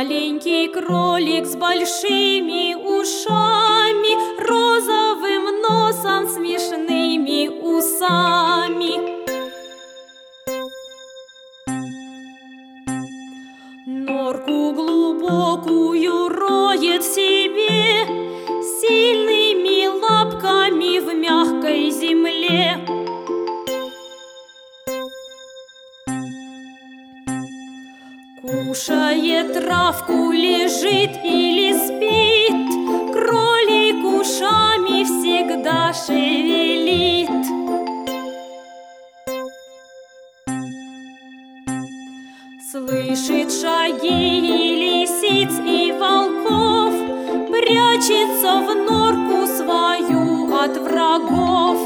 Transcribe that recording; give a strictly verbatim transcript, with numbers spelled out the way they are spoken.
Маленький кролик с большими ушами, розовым носом, смешными усами. Норку глубокую роет себе, сильными лапками в мягкой земле. Кушает травку, лежит или спит, кролик ушами всегда шевелит. Слышит шаги и лисиц, и волков, прячется в норку свою от врагов.